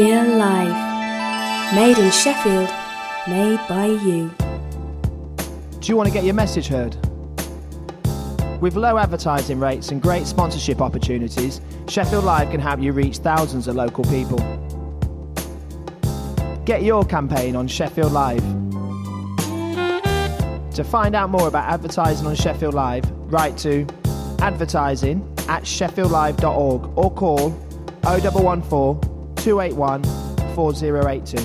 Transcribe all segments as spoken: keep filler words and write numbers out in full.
Sheffield Live. Made in Sheffield, made by you. Do you want to get your message heard? With low advertising rates and great sponsorship opportunities, Sheffield Live can help you reach thousands of local people. Get your campaign on Sheffield Live. To find out more about advertising on Sheffield Live, write to advertising at sheffield live dot org or call oh one one four, two eight one, four oh eight two.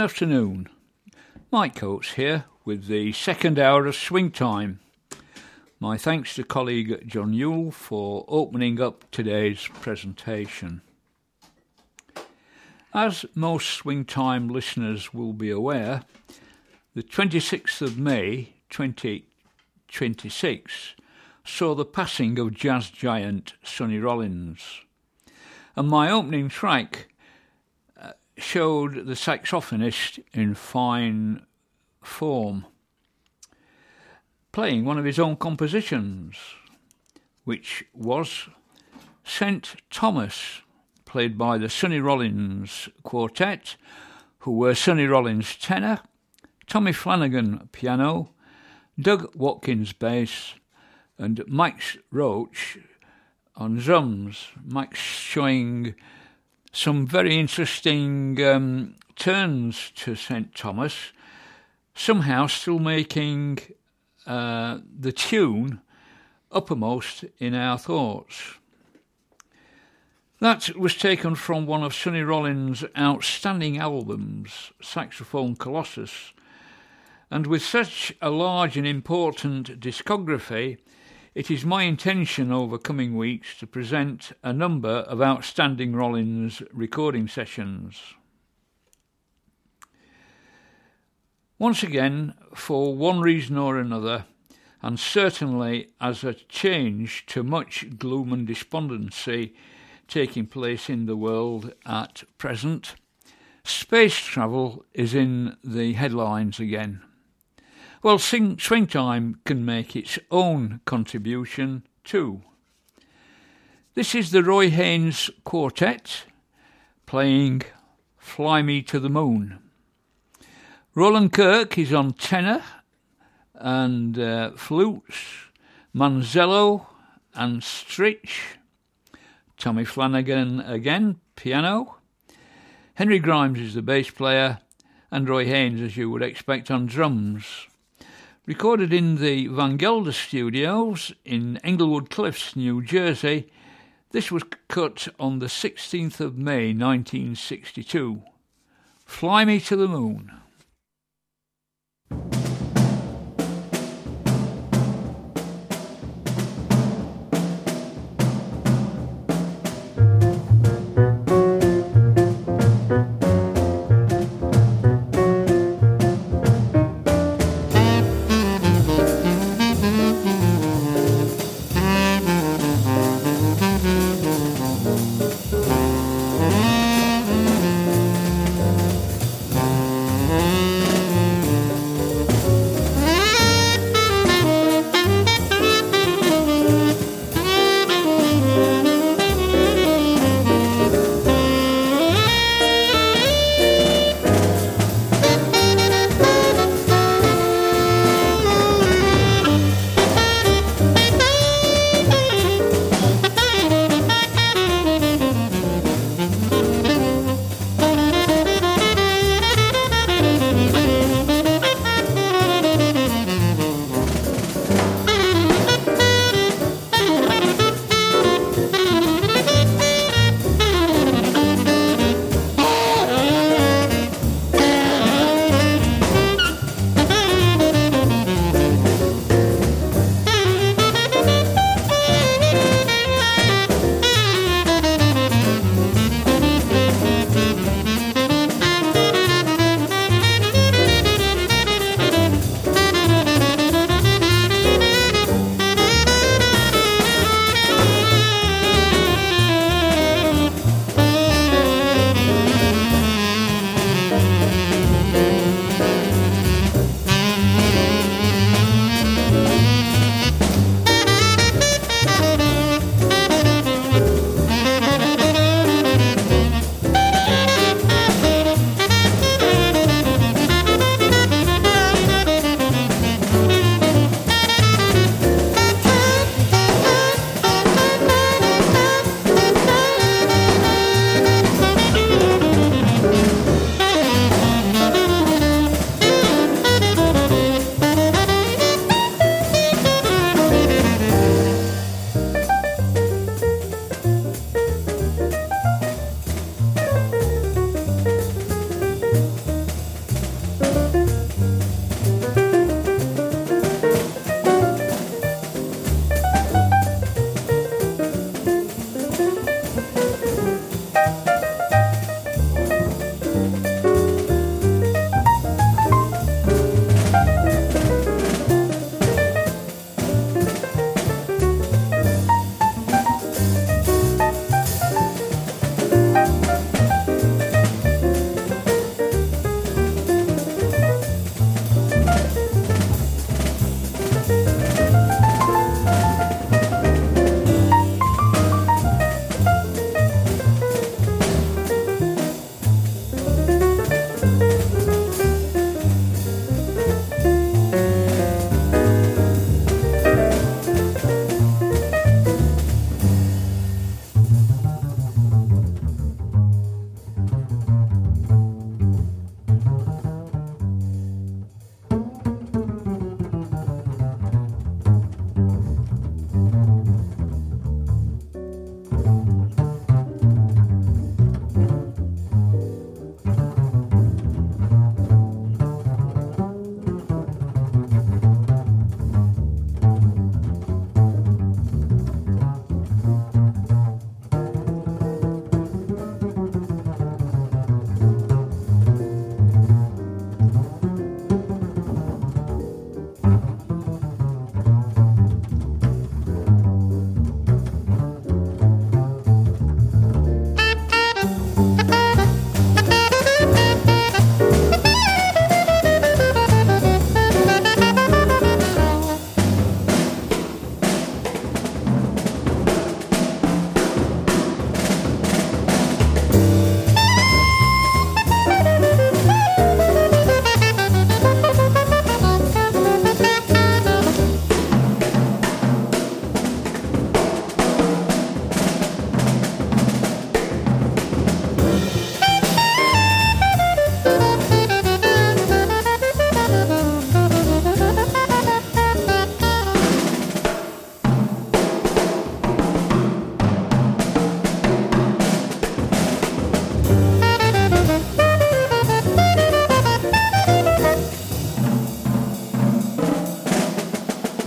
afternoon. Mike Coates here with the second hour of Swing Time. My thanks to colleague John Yule for opening up today's presentation. As most Swing Time listeners will be aware, the twenty-sixth of May twenty twenty-six saw the passing of jazz giant Sonny Rollins. And my opening track uh, showed the saxophonist in fine form, playing one of his own compositions, which was Saint Thomas, played by the Sonny Rollins Quartet, who were Sonny Rollins tenor, Tommy Flanagan piano, Doug Watkins bass, and Max Roach on drums. Max showing some very interesting um, turns to Saint Thomas, somehow still making uh, the tune uppermost in our thoughts. That was taken from one of Sonny Rollins' outstanding albums, Saxophone Colossus, and with such a large and important discography, it is my intention over coming weeks to present a number of outstanding Rollins recording sessions. Once again, for one reason or another, and certainly as a change to much gloom and despondency taking place in the world at present, space travel is in the headlines again. Well, sing, Swing Time can make its own contribution too. This is the Roy Haynes Quartet playing Fly Me to the Moon. Roland Kirk is on tenor and uh, flutes, Manzello and Stritch, Tommy Flanagan again, piano, Henry Grimes is the bass player, and Roy Haynes, as you would expect, on drums. Recorded in the Van Gelder Studios in Englewood Cliffs, New Jersey, this was cut on the sixteenth of May nineteen sixty-two. Fly Me to the Moon.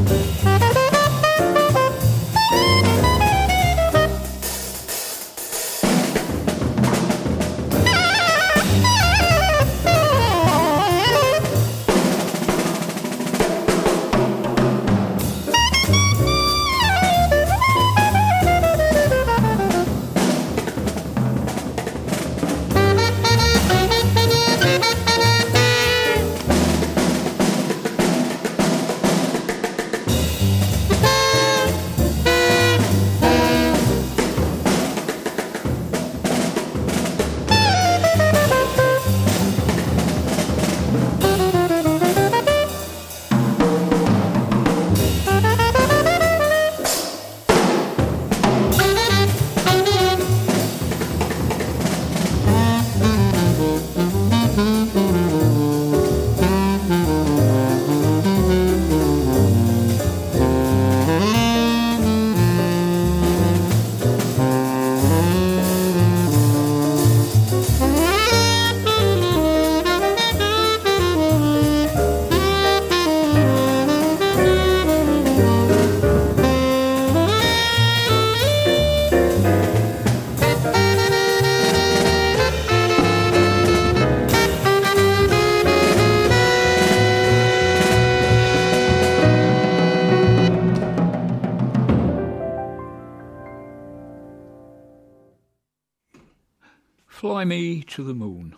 Fly Me to the Moon.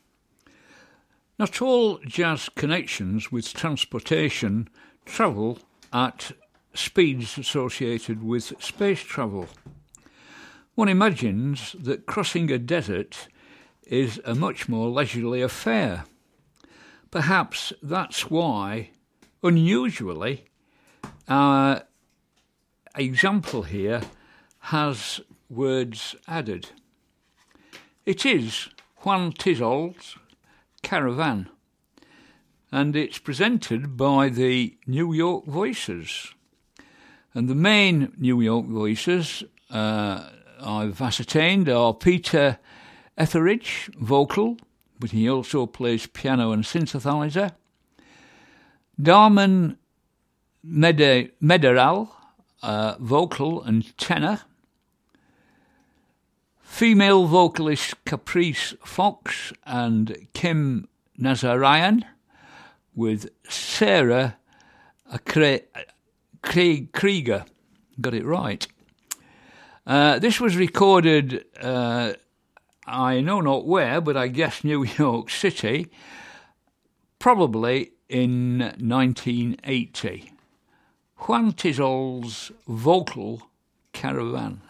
Not all jazz connections with transportation travel at speeds associated with space travel. One imagines that crossing a desert is a much more leisurely affair. Perhaps that's why, unusually, our example here has words added. It is Juan Tizol's Caravan, and it's presented by the New York Voices. And the main New York Voices, uh, I've ascertained, are Peter Etheridge, vocal, but he also plays piano and synthesizer, Darman Mede- Mederal, uh, vocal and tenor, female vocalist Caprice Fox and Kim Nazarian, with Sarah Craig Krieger. Got it right. Uh, this was recorded, uh, I know not where, but I guess New York City, probably in nineteen eighty. Juan Tizol's vocal Caravan.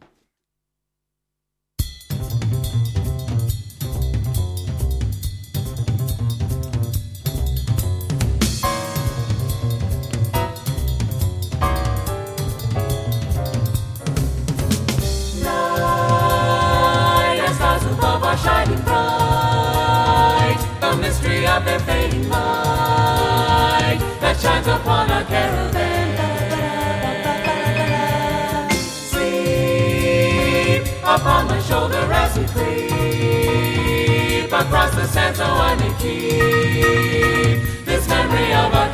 Shining bright, the mystery of their fading light that shines upon a caravan. Sleep upon my shoulder as we creep across the sand, so I may keep this memory of a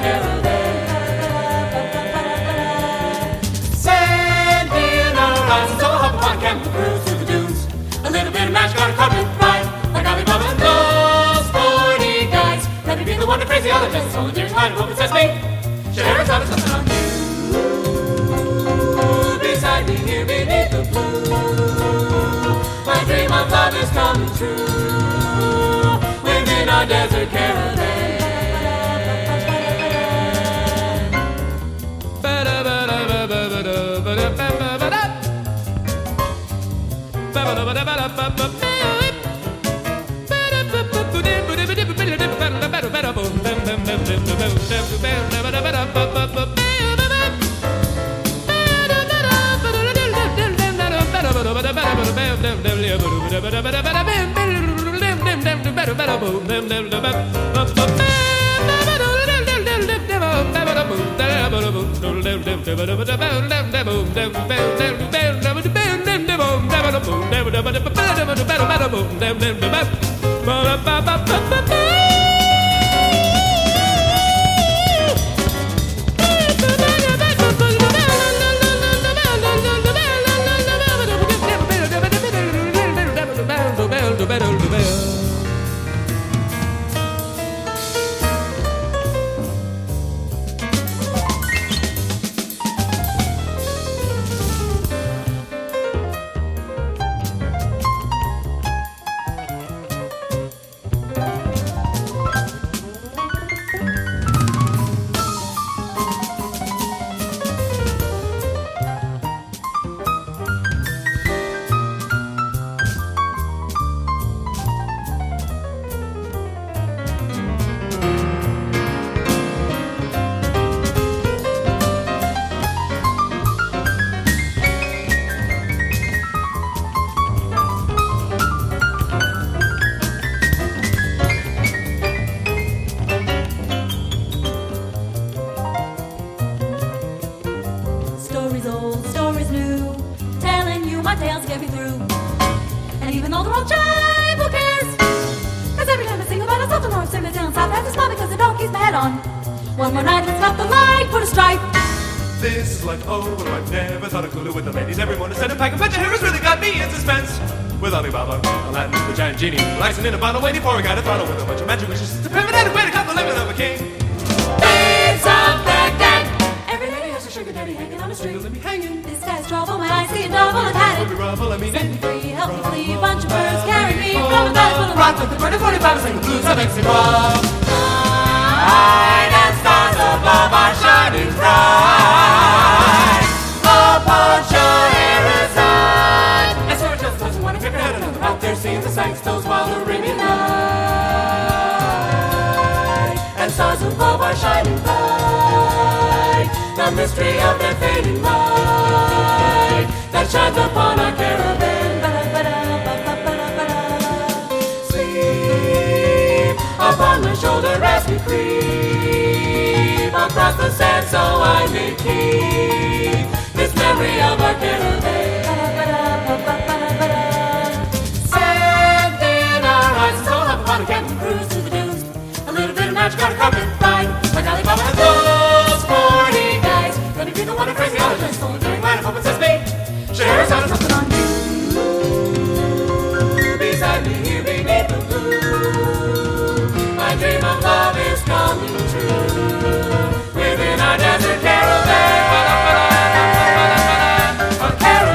caravan. Sand in our eyes, so hop upon camel cruise through the dunes. A little bit of mash, got a carpet ride, like Alibaba and those forty guys. Let me be the one to praise the other, just so dear time, open sesame. Share a time of something on you. Beside me here beneath the blue, my dream of love is coming true. Within our desert caravan. my tales to get me through. And even though the world jive, who cares? Cause every time I sing about a south to north, sing down south, I have to smile because the dog keeps my head on. One more night, let's stop the light, put a stripe. This is like, oh, I've never thought of Hulu with the ladies. Every morning send a pack of bunch of heroes really got me in suspense. With Alibaba, Aladdin, the giant genie, relaxing in a bottle, waiting for a guy to throttle with a bunch of magic wishes. It's a primitive way to cut the limit of a king. It's of Baghdad. Every lady has a sugar daddy hanging on a string. Let me hanging. This guy's trouble when I see a double and had Ruby it. Rubble, I mean Set me it. free, help me flee, a bunch of birds carry me from a valley full of rock. Rock with the burning forty-five, sing the blues of Mexico. Night and stars above are shining bright. Upon Scheherazade. And so it just doesn't want to get her head another out there seeing the sights, those wild Arabian night. And stars above are shining bright. The mystery of their fading light that shines upon our caravan. Sleep upon my shoulder as we creep across the sand, so I may keep this memory of our caravan. Sand in our eyes, so hop upon a cabin cruise through the dunes. A little bit of magic on a carpet ride, like Alibaba and those forty guys. Let me be the one to crazy all the place, only doing right up, open sesame. Share sound something on you. Beside me here beneath the blue, my dream of love is coming true. Within our desert caravan, a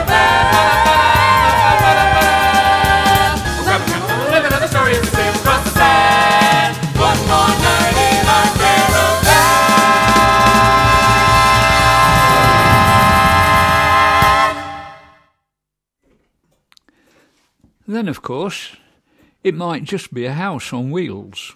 caravan. We'll grab a camel and live another story as we sail across the sand. One more night in our caravan. Then, of course, it might just be a house on wheels.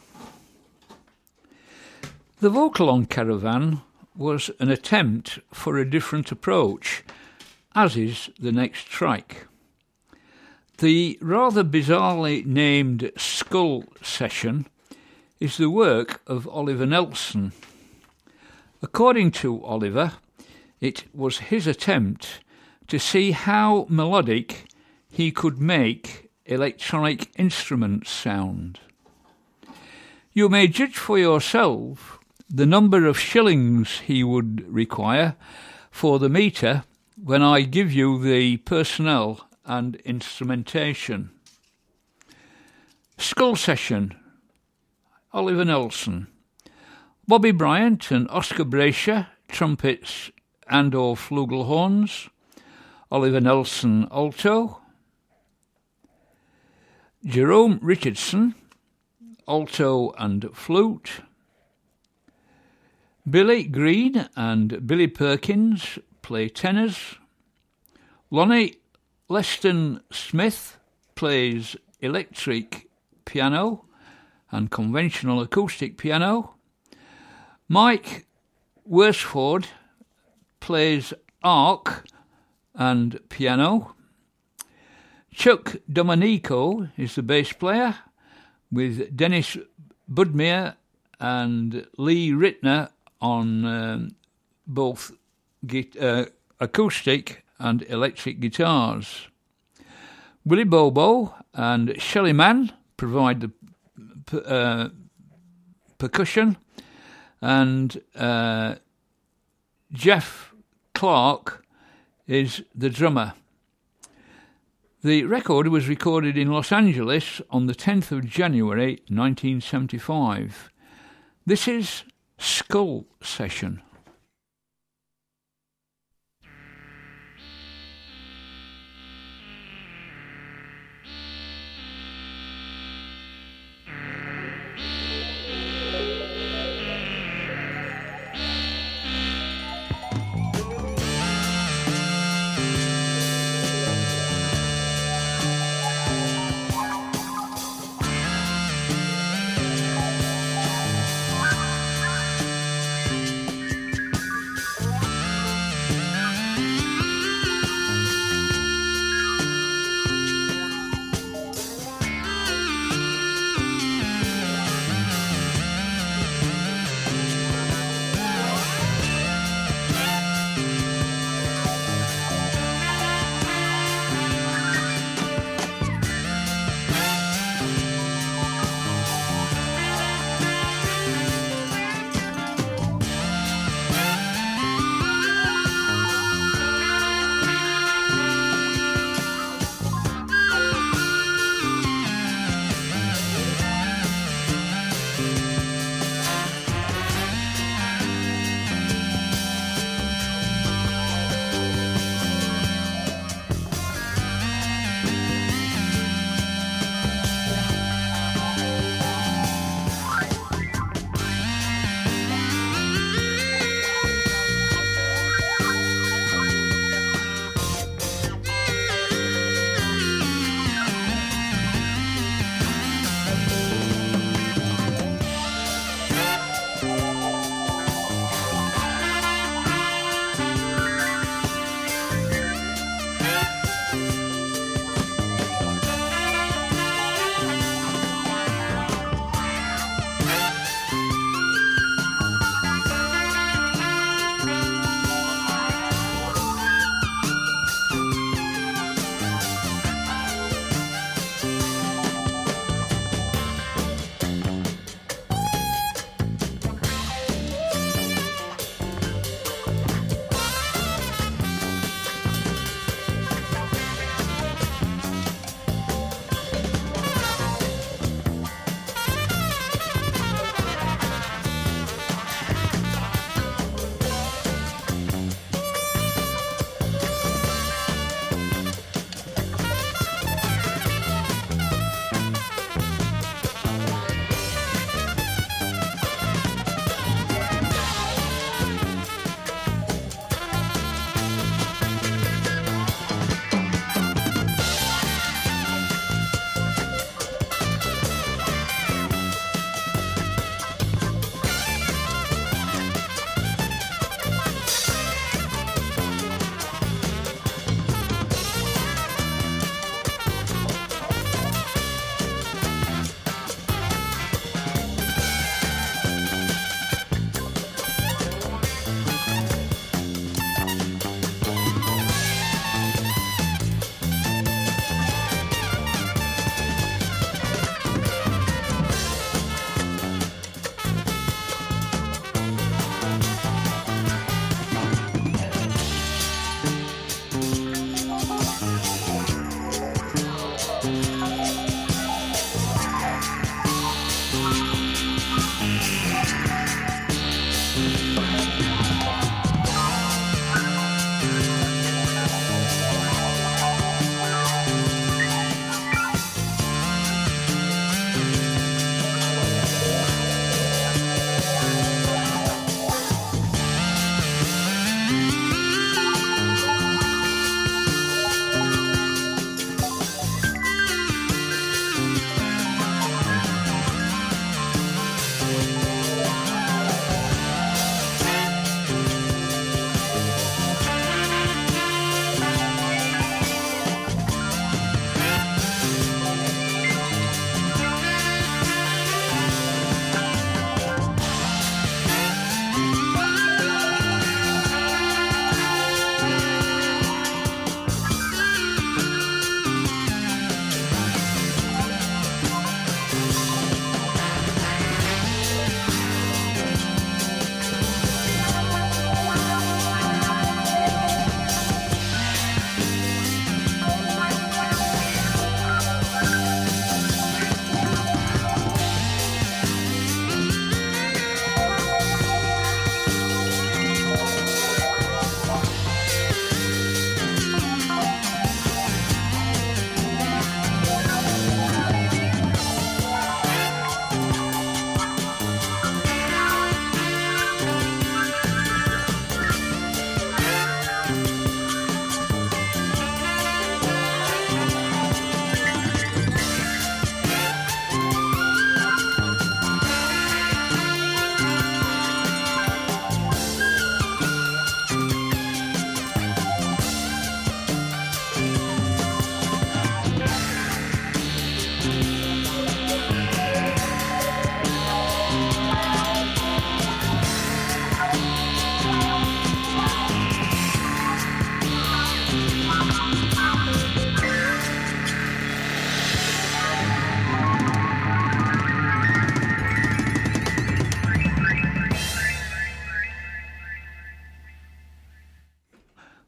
The vocal on Caravan was an attempt for a different approach, as is the next track. The rather bizarrely named Skull Session is the work of Oliver Nelson. According to Oliver, it was his attempt to see how melodic he could make electronic instruments sound. You may judge for yourself the number of shillings he would require for the meter when I give you the personnel and instrumentation. Skull Session, Oliver Nelson. Bobby Bryant and Oscar Brasher, trumpets and or flugelhorns. Oliver Nelson, alto. Jerome Richardson, alto and flute. Billy Green and Billy Perkins play tenors. Lonnie Leston Smith plays electric piano and conventional acoustic piano. Mike Worsford plays arc and piano. Chuck Domenico is the bass player, with Dennis Budmere and Lee Rittner on um, both git- uh, acoustic and electric guitars. Willie Bobo and Shelly Mann provide the p- uh, percussion, and uh, Jeff Clark is the drummer. The record was recorded in Los Angeles on the tenth of January nineteen seventy-five. This is Skull Session.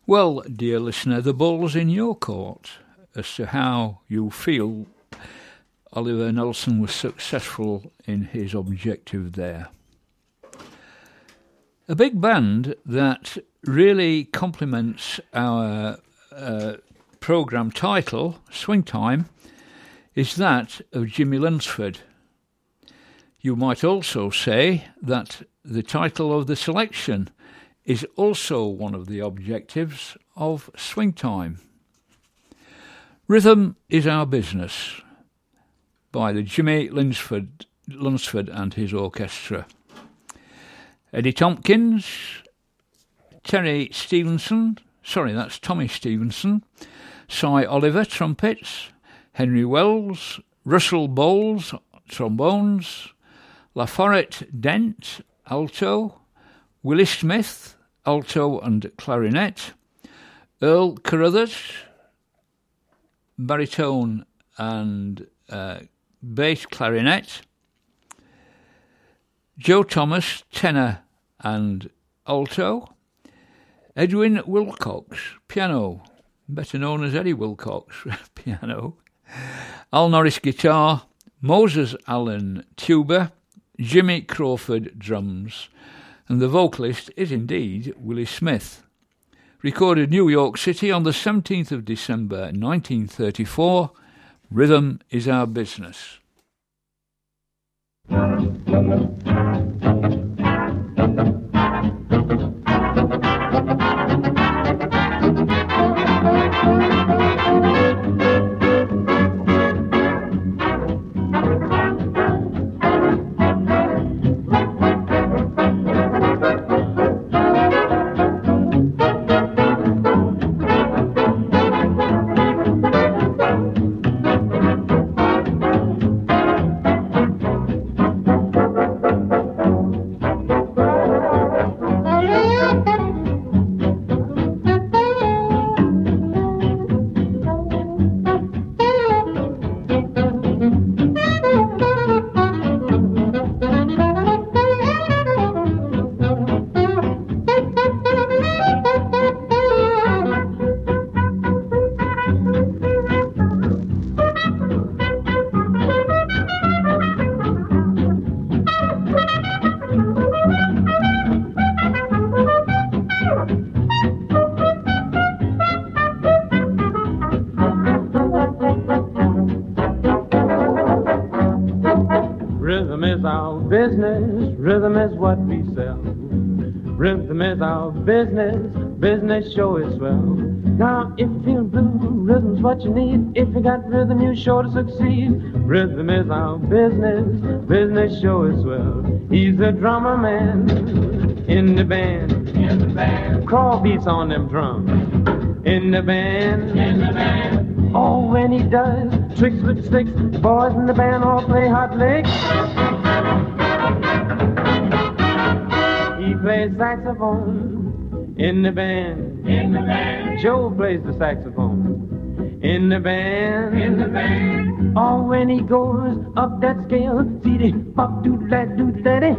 Well, dear listener, the ball's in your court as to how you feel Oliver Nelson was successful in his objective there. A big band that really complements our uh, programme title, Swing Time, is that of Jimmy Lunsford. You might also say that the title of the selection is also one of the objectives of Swing Time. Rhythm is Our Business by the Jimmy Lunsford, Lunsford and his orchestra. Eddie Tompkins, Terry Stevenson, sorry, that's Tommy Stevenson, Cy Oliver, trumpets, Henry Wells, Russell Bowles, trombones, LaForest Dent, alto, Willie Smith, alto and clarinet, Earl Carruthers, baritone and uh, bass clarinet, Joe Thomas, tenor and alto, Edwin Wilcox, piano, better known as Eddie Wilcox, piano, Al Norris, guitar, Moses Allen, tuba, Jimmy Crawford, drums, and the vocalist is indeed Willie Smith. Recorded New York City on the seventeenth of December nineteen thirty-four, Rhythm is Our Business. Business, business show is swell. Now, if you feel blue, rhythm's what you need. If you got rhythm, you're sure to succeed. Rhythm is our business, business show is swell. He's a drummer man in the band. In the band. Crawl beats on them drums. In the band. In the band. Oh, when he does tricks with sticks, the boys in the band all play hot licks. He plays saxophone. In the band, in the band, Joe plays the saxophone. In the band, in the band, oh, when he goes up that scale, see the pop doodle that doodle daddy.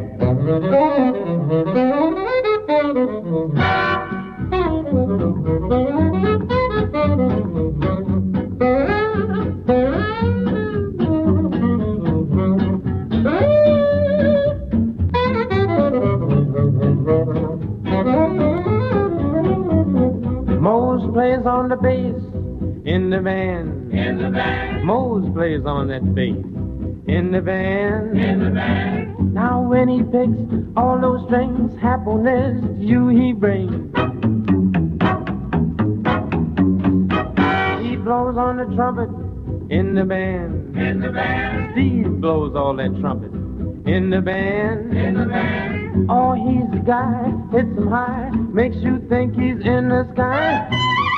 Plays on the bass in the band. In the band. Mose plays on that bass in the band. In the band. Now when he picks all those strings, happiness to you he brings. He blows on the trumpet in the band. In the band. Steve blows all that trumpet in the band. In the band. Oh, he's the guy, hits him high, makes you think he's in the sky.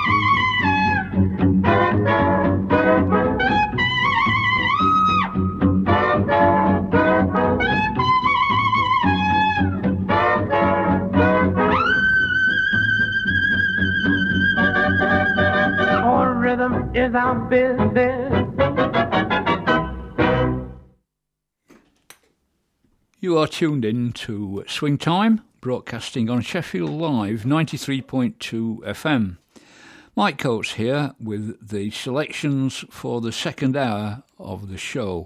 Oh, rhythm is our business. You are tuned in to Swing Time broadcasting on Sheffield Live ninety-three point two F M. Mike Coates here with the selections for the second hour of the show.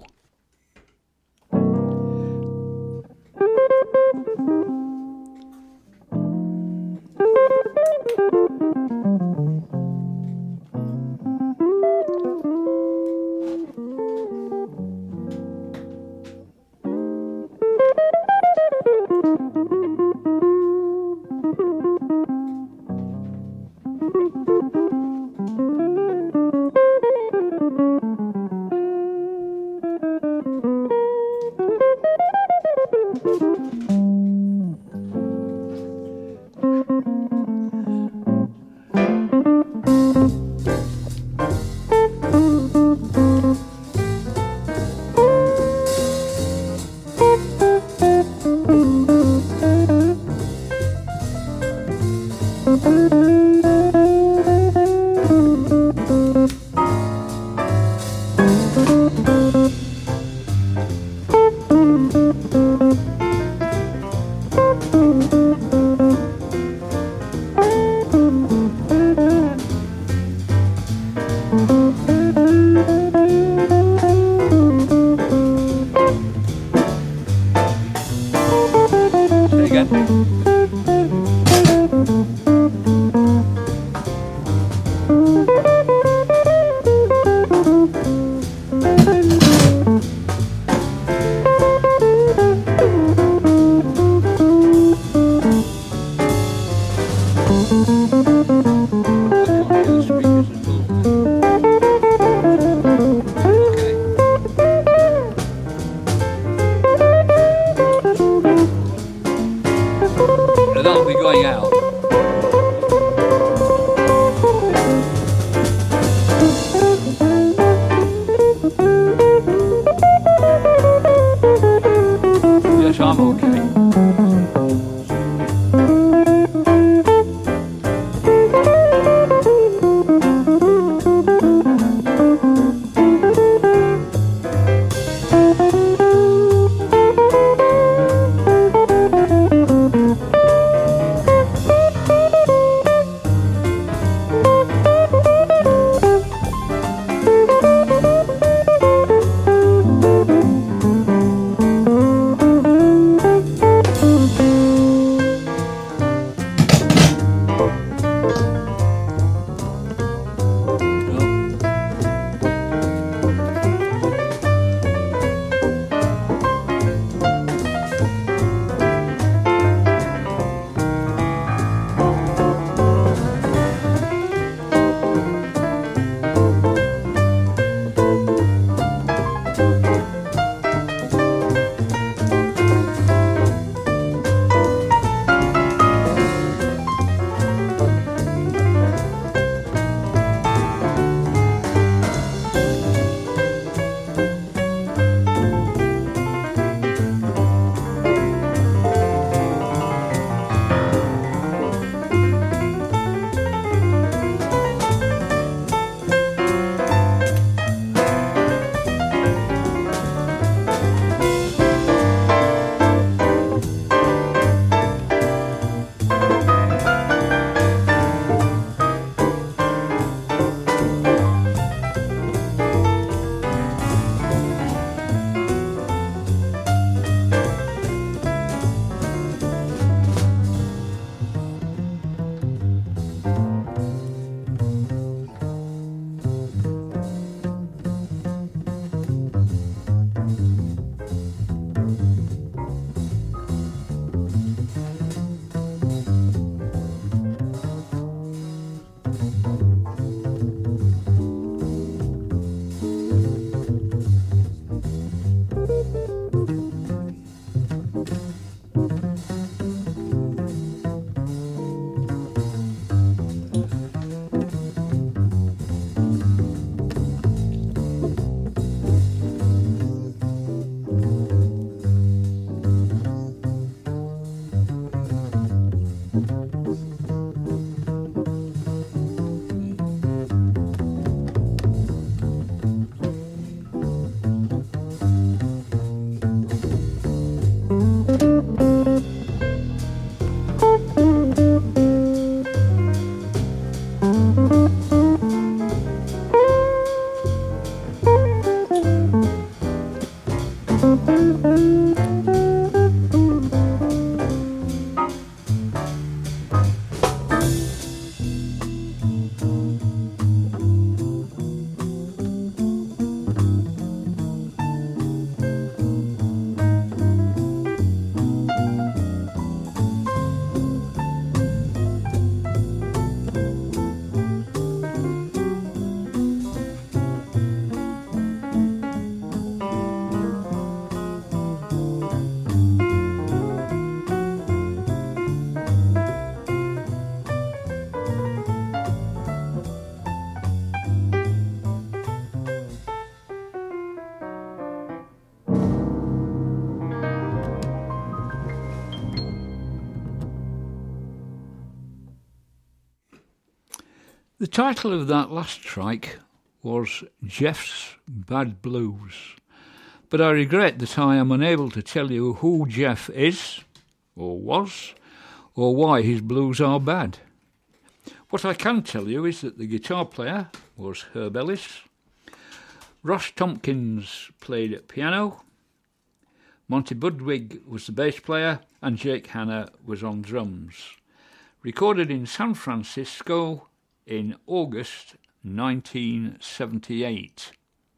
The title of that last trike was Jeff's Bad Blues, but I regret that I am unable to tell you who Jeff is, or was, or why his blues are bad. What I can tell you is that the guitar player was Herb Ellis, Ross Tompkins played at piano, Monty Budwig was the bass player, and Jake Hanna was on drums. Recorded in San Francisco in August nineteen seventy-eight.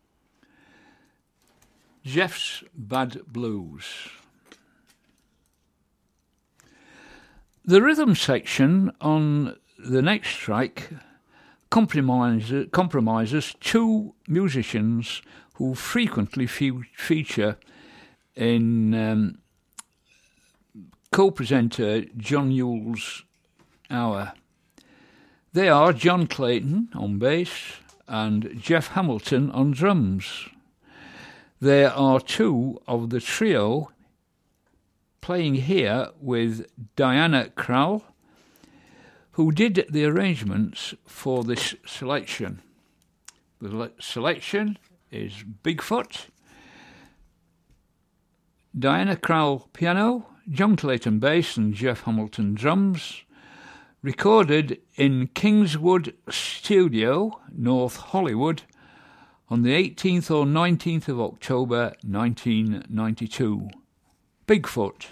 Jeff's Bad Blues. The rhythm section on the next strike compromises, compromises two musicians who frequently fe- feature in um, co-presenter John Yule's Hour. They are John Clayton on bass and Jeff Hamilton on drums. They are two of the trio playing here with Diana Krall, who did the arrangements for this selection. The selection is Bigfoot, Diana Krall piano, John Clayton bass and Jeff Hamilton drums, recorded in Kingswood Studio, North Hollywood, on the eighteenth or nineteenth of October nineteen ninety-two. Bigfoot.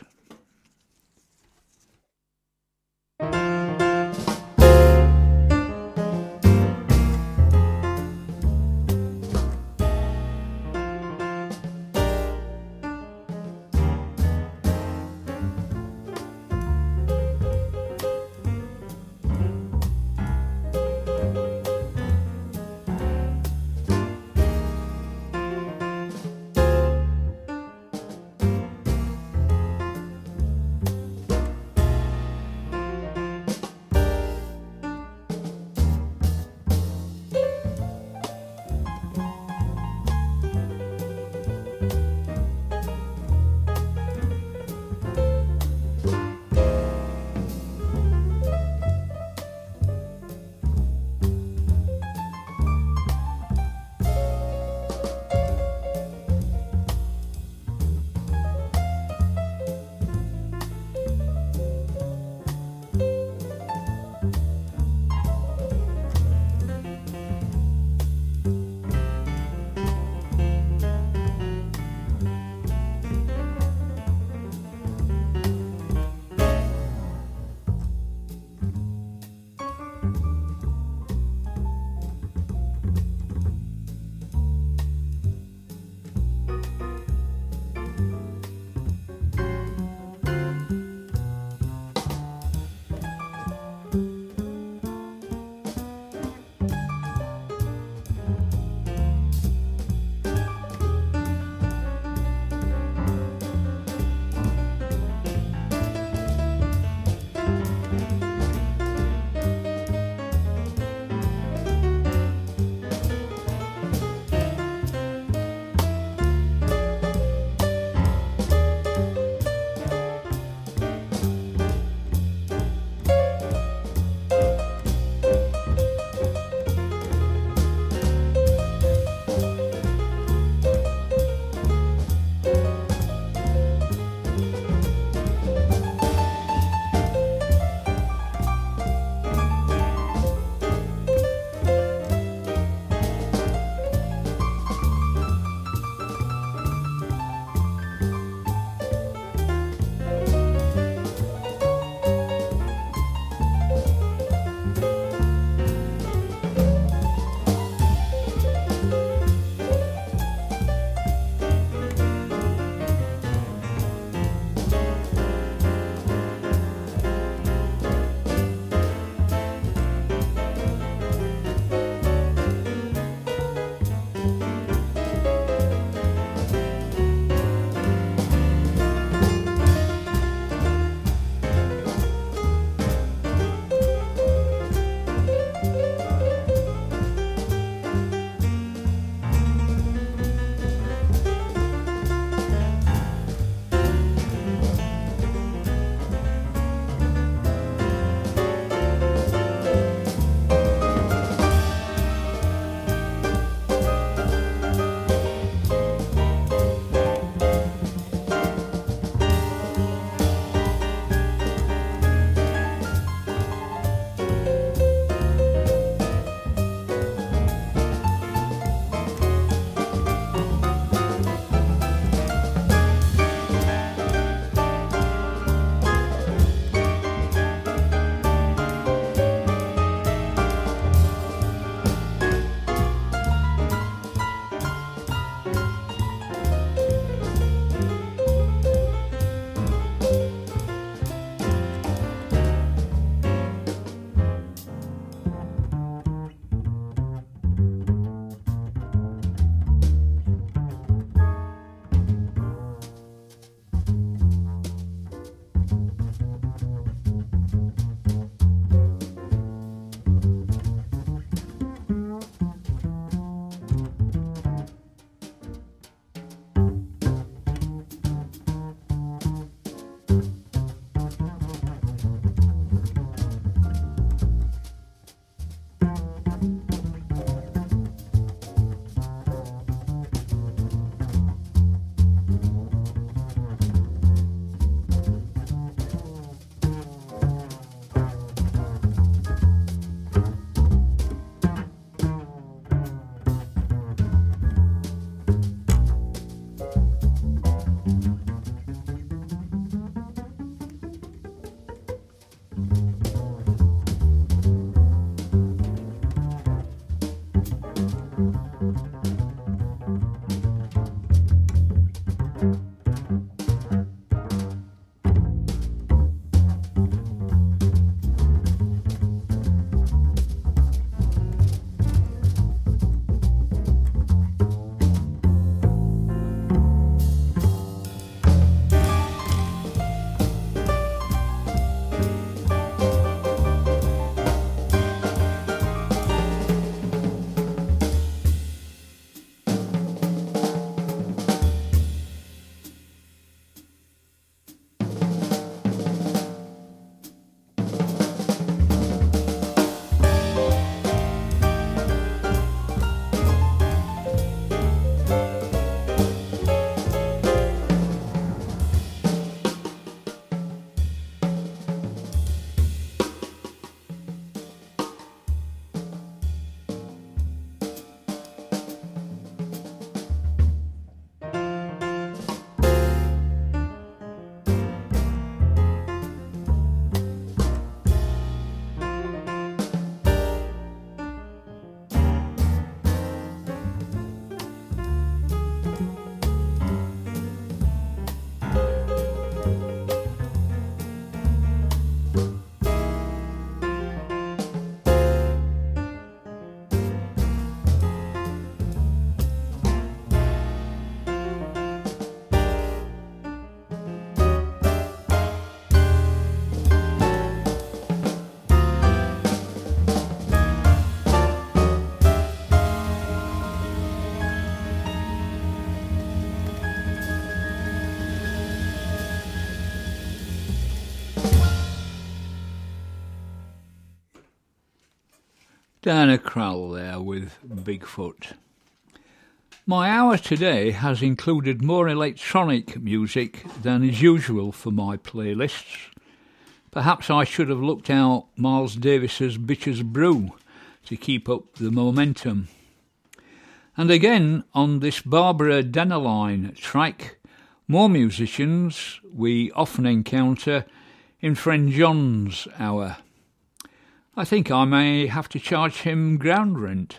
Diana Krall there with Bigfoot. My hour today has included more electronic music than is usual for my playlists. Perhaps I should have looked out Miles Davis's Bitches Brew to keep up the momentum. And again, on this Barbara Dennerlein track, more musicians we often encounter in Friend John's hour. I think I may have to charge him ground rent.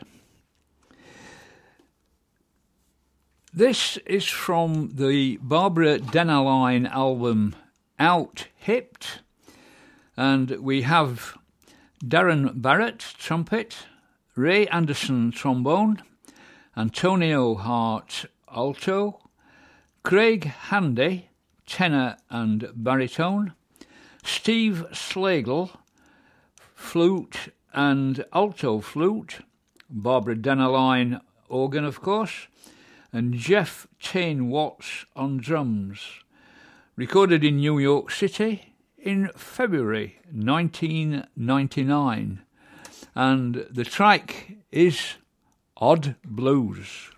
This is from the Barbara Dennerlein album Out Hipped, and we have Darren Barrett, trumpet, Ray Anderson, trombone, Antonio Hart, alto, Craig Handy, tenor and baritone, Steve Slagle, flute and alto flute, Barbara Dennerlein, organ of course, and Jeff Tane Watts on drums. Recorded in New York City in February nineteen ninety-nine, and the track is Odd Blues.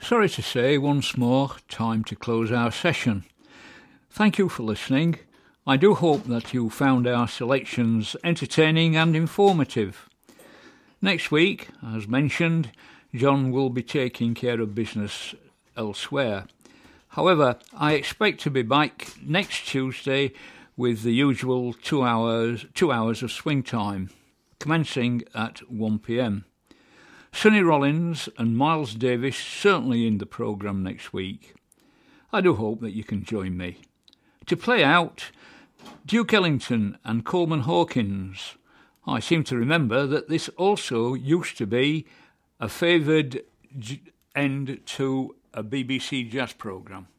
Sorry to say once more, time to close our session. Thank you for listening. I do hope that you found our selections entertaining and informative. Next week, as mentioned, John will be taking care of business elsewhere. However, I expect to be back next Tuesday with the usual two hours, two hours of swing time, commencing at one p m. Sonny Rollins and Miles Davis certainly in the programme next week. I do hope that you can join me. To play out, Duke Ellington and Coleman Hawkins. I seem to remember that this also used to be a favoured end to a B B C jazz programme.